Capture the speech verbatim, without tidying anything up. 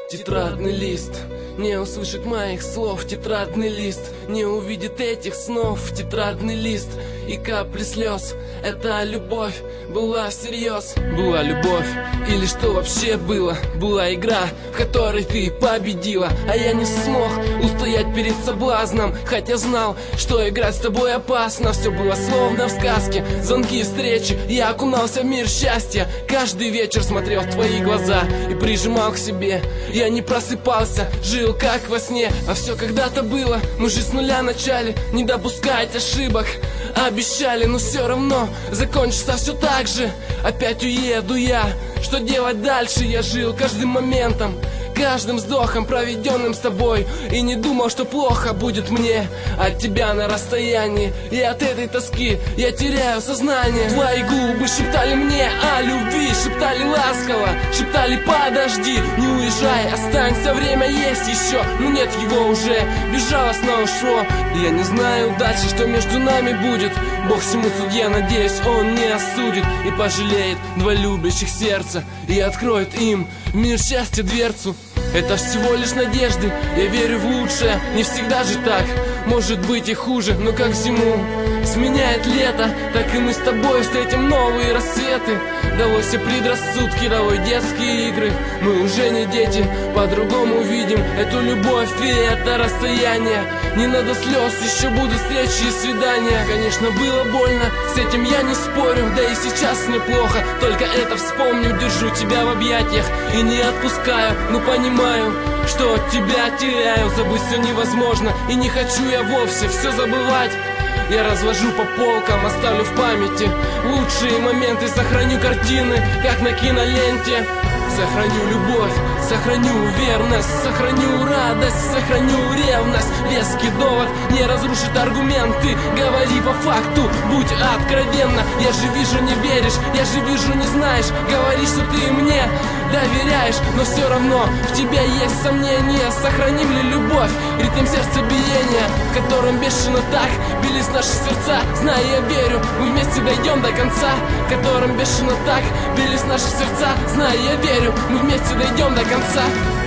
Тетрадный лист не услышит моих слов, тетрадный лист не увидит этих снов, тетрадный лист и капли слез. Это любовь была всерьез. Была любовь или что вообще было? Была игра, в которой ты победила, а я не смог устоять перед соблазном, хотя знал, что играть с тобой опасно. Все было словно в сказке, звонки, встречи, я окунался в мир счастья. Каждый вечер смотрел в твои глаза и прижимал к себе. Я не просыпался, жил как во сне, а все когда-то было. Мы же с нуля начали, не допускать ошибок. Обещали, но все равно закончится все так же. Опять уеду я, что делать дальше? Я жил каждым моментом, каждым вздохом, проведенным с тобой, и не думал, что плохо будет мне от тебя на расстоянии. И от этой тоски я теряю сознание. Твои губы шептали мне о любви, шептали ласково, шептали подожди, не уезжай, останься, время есть еще. Но нет его уже, безжалостно ушло. Я не знаю дальше, что между нами будет. Бог всему судья, надеюсь, он не осудит и пожалеет два любящих сердца и откроет им в мир счастья дверцу. Это всего лишь надежды, я верю в лучшее. Не всегда же так, может быть и хуже. Но как зиму сменяет лето, так и мы с тобой встретим новые рассветы. Долой все предрассудки, долой детские игры. Мы уже не дети, по-другому видим эту любовь и это расстояние. Не надо слез, еще будут встречи и свидания. Конечно, было больно, с этим я не спорю. Да и сейчас мне плохо, только это вспомню. Держу тебя в объятиях и не отпускаю, но понимаю, что от тебя теряю. Забыть все невозможно, и не хочу я вовсе все забывать. Я разложу по полкам, оставлю в памяти лучшие моменты, сохраню картины, как на киноленте. Сохраню любовь, сохраню верность, сохраню радость, сохраню ревность. Веский довод не разрушит аргументы. Говори по факту, будь откровенна. Я же вижу, не веришь, я же вижу, не знаешь. Говори, что ты мне доверяешь, но все равно в тебя есть сомнения. Сохраним ли любовь, ритм сердцебиения, в котором бешено так бились наши сердца. Знаю, я верю, мы вместе дойдем до конца, в котором бешено так бились наши сердца. Знаю, я верю, мы вместе дойдем до конца.